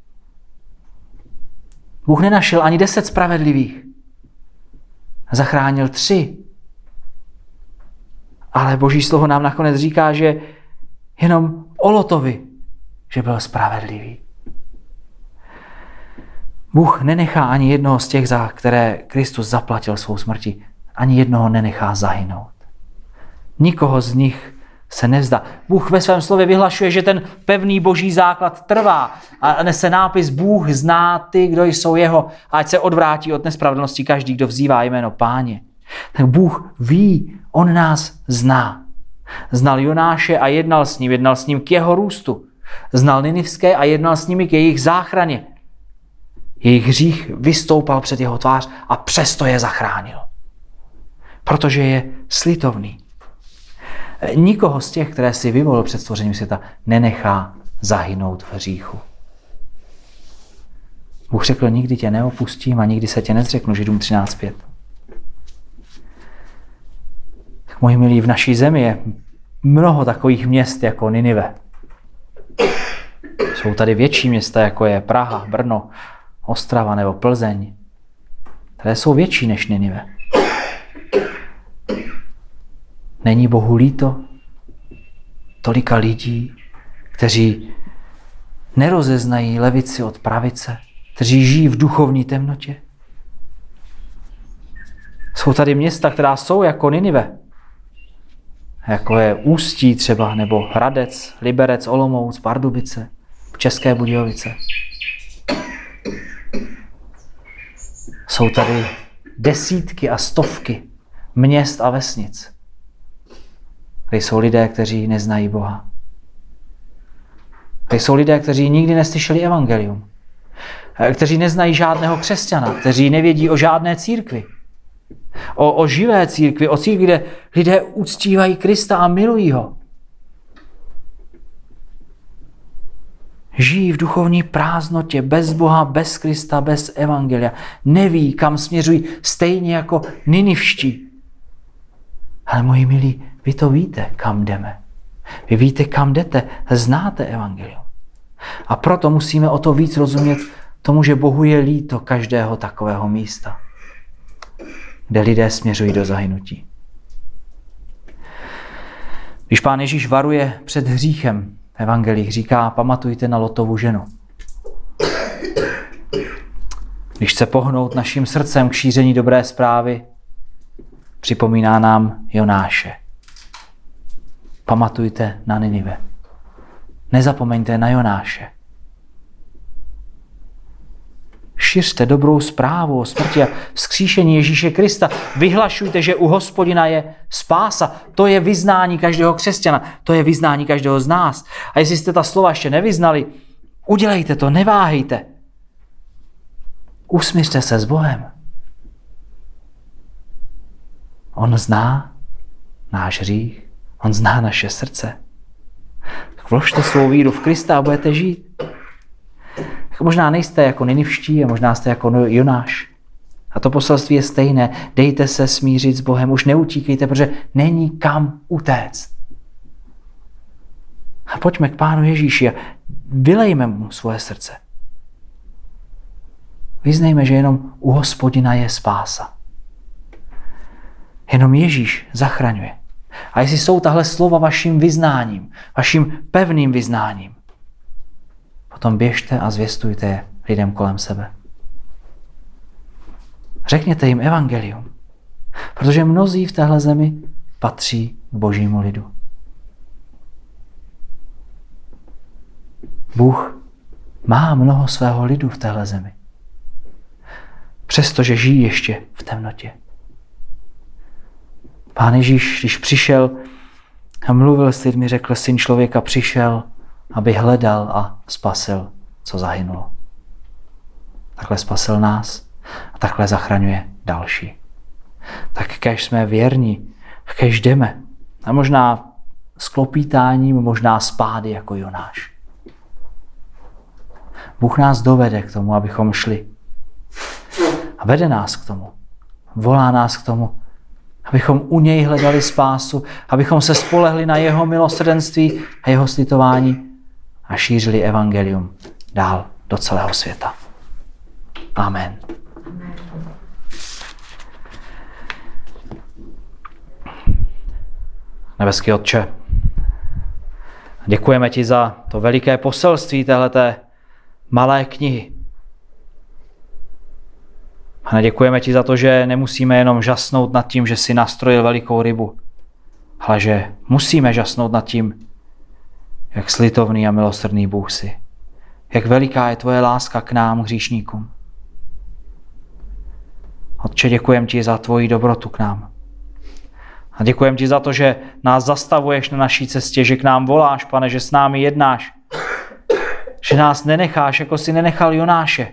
Bůh nenašel ani deset spravedlivých. Zachránil tři. Ale boží slovo nám nakonec říká, že jenom o Lotovi, že byl spravedlivý. Bůh nenechá ani jednoho z těch, za které Kristus zaplatil svou smrti, ani jednoho nenechá zahynout. Nikoho z nich se nevzdá. Bůh ve svém slově vyhlašuje, že ten pevný boží základ trvá a nese nápis Bůh zná ty, kdo jsou jeho, ať se odvrátí od nespravedlnosti každý, kdo vzývá jméno Páně. Tak Bůh ví, on nás zná. Znal Jonáše a jednal s ním, jednal s ním k jeho růstu. Znal Ninivské a jednal s nimi k jejich záchraně. Jejich hřích vystoupal před jeho tvář a přesto je zachránil. Protože je slitovný. Nikoho z těch, které si vyvolil před stvořením světa, nenechá zahynout v hříchu. Bůh řekl, nikdy tě neopustím a nikdy se tě nezřeknu, Židům třináct pět. Moji milí, v naší zemi je mnoho takových měst jako Ninive. Jsou tady větší města, jako je Praha, Brno, Ostrava nebo Plzeň, které jsou větší než Ninive. Není Bohu líto tolika lidí, kteří nerozeznají levici od pravice, kteří žijí v duchovní temnotě? Jsou tady města, která jsou jako Ninive, jako je Ústí třeba, nebo Hradec, Liberec, Olomouc, Pardubice, České Budějovice. Jsou tady desítky a stovky měst a vesnic, kde jsou lidé, kteří neznají Boha. Kde jsou lidé, kteří nikdy neslyšeli evangelium, kteří neznají žádného křesťana, kteří nevědí o žádné církvi. O, o živé církvi, o církvi, kde lidé uctívají Krista a milují ho. Žijí v duchovní prázdnotě, bez Boha, bez Krista, bez evangelia. Neví, kam směřují, stejně jako Ninivští. Ale moji milí, vy to víte, kam jdeme. Vy víte, kam jdete, znáte evangelium. A proto musíme o to víc rozumět tomu, že Bohu je líto každého takového místa, kde lidé směřují do zahynutí. Když Pán Ježíš varuje před hříchem, v evangelích říká, pamatujte na Lotovu ženu. Když chce pohnout naším srdcem k šíření dobré zprávy, připomíná nám Jonáše. Pamatujte na Ninive. Nezapomeňte na Jonáše. Šiřte dobrou zprávu o smrti a vzkříšení Ježíše Krista. Vyhlašujte, že u Hospodina je spása. To je vyznání každého křesťana. To je vyznání každého z nás. A jestli jste ta slova ještě nevyznali, udělejte to, neváhejte. Usmiřte se s Bohem. On zná náš hřích. On zná naše srdce. Tak vložte svou víru v Krista a budete žít. Možná nejste jako Ninivští a možná jste jako Jonáš. A to poselství je stejné. Dejte se smířit s Bohem. Už neutíkejte, protože není kam utéct. A pojďme k Pánu Ježíši a vylejme mu svoje srdce. Vyznejme, že jenom u Hospodina je spása. Jenom Ježíš zachraňuje. A jestli jsou tahle slova vaším vyznáním, vaším pevným vyznáním, potom běžte a zvěstujte je lidem kolem sebe. Řekněte jim evangelium, protože mnozí v téhle zemi patří k božímu lidu. Bůh má mnoho svého lidu v téhle zemi, přestože žijí ještě v temnotě. Pán Ježíš, když přišel a mluvil s lidmi, řekl, Syn člověka přišel, aby hledal a spasil, co zahynulo. Takhle spasil nás a takhle zachraňuje další. Tak kež jsme věrní, kež jdeme. A možná s klopítáním, možná s pády jako Jonáš. Bůh nás dovede k tomu, abychom šli. A vede nás k tomu. Volá nás k tomu, abychom u něj hledali spásu, abychom se spolehli na jeho milosrdenství a jeho slitování a šířili evangelium dál do celého světa. Amen. Nebeský Otče, děkujeme ti za to veliké poselství téhleté malé knihy. Pane, děkujeme ti za to, že nemusíme jenom žasnout nad tím, že jsi nastrojil velikou rybu, ale že musíme žasnout nad tím, jak slitovný a milosrdný Bůh jsi. Jak veliká je tvoje láska k nám, hříšníkům. Otče, děkujem ti za tvoji dobrotu k nám. A děkujem ti za to, že nás zastavuješ na naší cestě, že k nám voláš, Pane, že s námi jednáš. Že nás nenecháš, jako si nenechal Jonáše.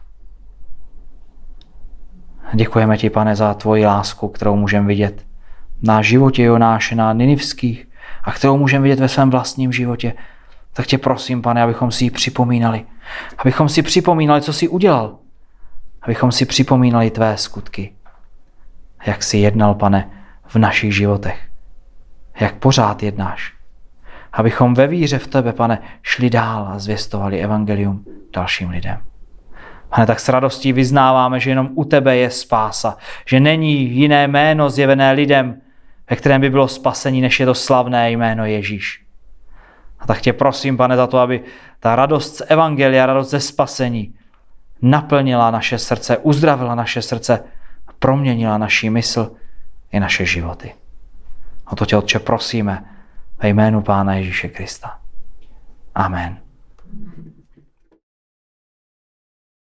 A děkujeme ti, Pane, za tvoji lásku, kterou můžeme vidět na životě Jonáše, na Ninivských a kterou můžeme vidět ve svém vlastním životě. Tak tě prosím, Pane, abychom si ji připomínali. Abychom si připomínali, co jsi udělal. Abychom si připomínali tvé skutky. Jak jsi jednal, Pane, v našich životech. Jak pořád jednáš. Abychom ve víře v tebe, Pane, šli dál a zvěstovali evangelium dalším lidem. Pane, tak s radostí vyznáváme, že jenom u tebe je spása. Že není jiné jméno zjevené lidem, ve kterém by bylo spasení, než je to slavné jméno Ježíš. A tak tě prosím, Pane, za to, aby ta radost z evangelia, radost ze spasení naplnila naše srdce, uzdravila naše srdce a proměnila naši mysl i naše životy. O to tě, Otče, prosíme ve jménu Pána Ježíše Krista. Amen.